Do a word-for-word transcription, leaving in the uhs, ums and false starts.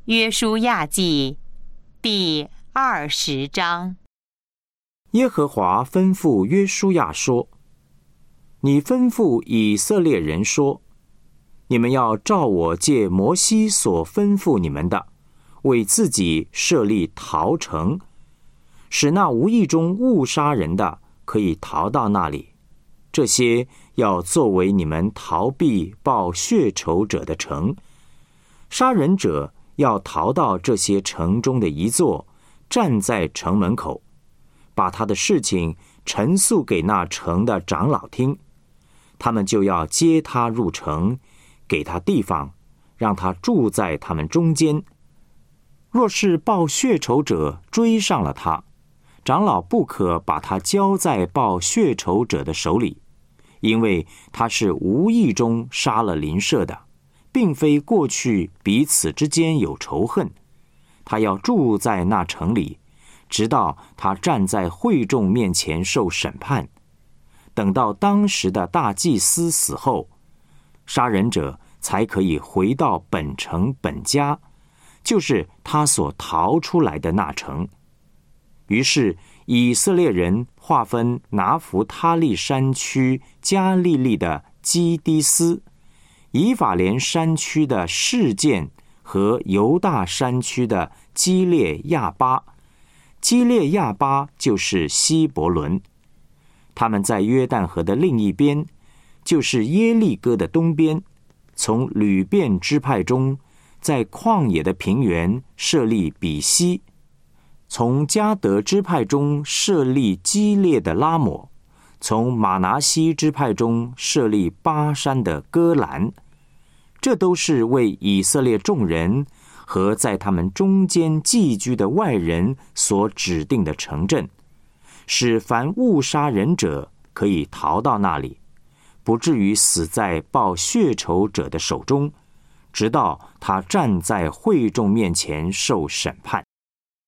约书亚记第二十章。 耶和华吩咐约书亚说：你吩咐以色列人说，你们要照我借摩西所吩咐你们的，为自己设立逃城，使那无意中误杀人的可以逃到那里。这些要作为你们逃避报血仇者的城。杀人者要逃到这些城中的一座，站在城门口，把他的事情陈述给那城的长老听。他们就要接他入城，给他地方，让他住在他们中间。若是报血仇者追上了他，长老不可把他交在报血仇者的手里，因为他是无意中杀了邻舍的，并非过去彼此之间有仇恨。他要住在那城里，直到他站在会众面前受审判。等到当时的大祭司死后，杀人者才可以回到本城本家，就是他所逃出来的那城。于是以色列人划分拿弗他利山区加利利的基低斯，以法莲山区的示剑和犹大山区的基列亚巴。基列亚巴就是希伯伦。他们在约旦河的另一边，就是耶利哥的东边，从吕遍支派中，在旷野的平原设立比西，从迦得支派中设立基列的拉抹，从马拿西支派中设立巴山的戈兰。这都是为以色列众人和在他们中间寄居的外人所指定的城镇，使凡误杀人者可以逃到那里，不至于死在报血仇者的手中，直到他站在会众面前受审判。